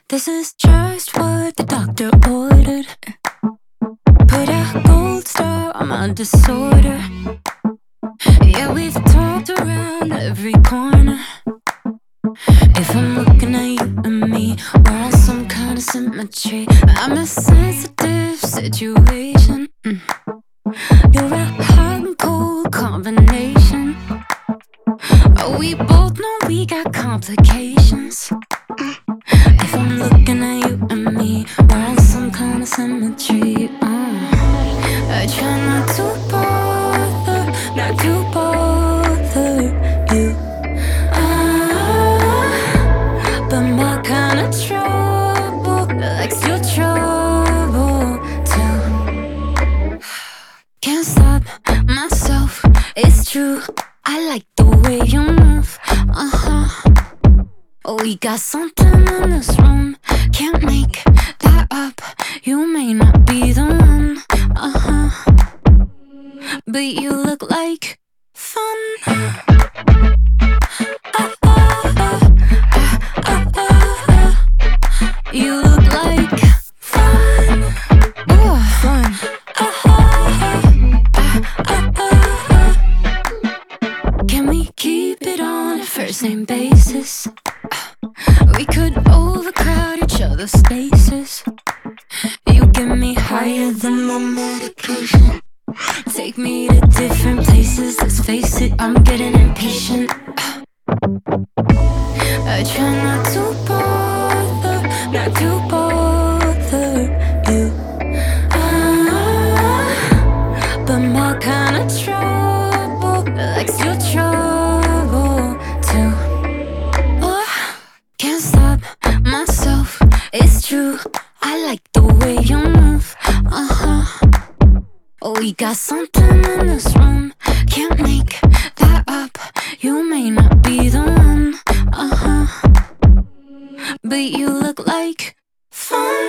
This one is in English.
This is just what the doctor ordered. Put a gold star on my disorder. Yeah, we've talked around every corner. If I'm looking at you and me, we're on some kind of symmetry. I'm a sensitive situation. You're a hot and cold combination. Oh, we both know we got complications. If I'm looking at you and me, we're on some kind of symmetry. I try not to bother, not to bother you. But my kind of trouble likes your trouble too. Can't stop myself, it's true. I like the way you move. Oh, we got something in this room. Can't make that up. You may not be the one. But you look like fun. You look like fun. Ooh, fun. Can we keep it on a first name basis? We could overcrowd each other's spaces. You get me higher than my medication. Take me to different places. Let's face it, I'm getting impatient. I try not to bother, not to bother you. But my kind of trouble likes your trouble too. Can't stop myself, it's true. I like the way you move. Oh, we got something in this room. Can't make that up. You may not be the one. But you look like fun.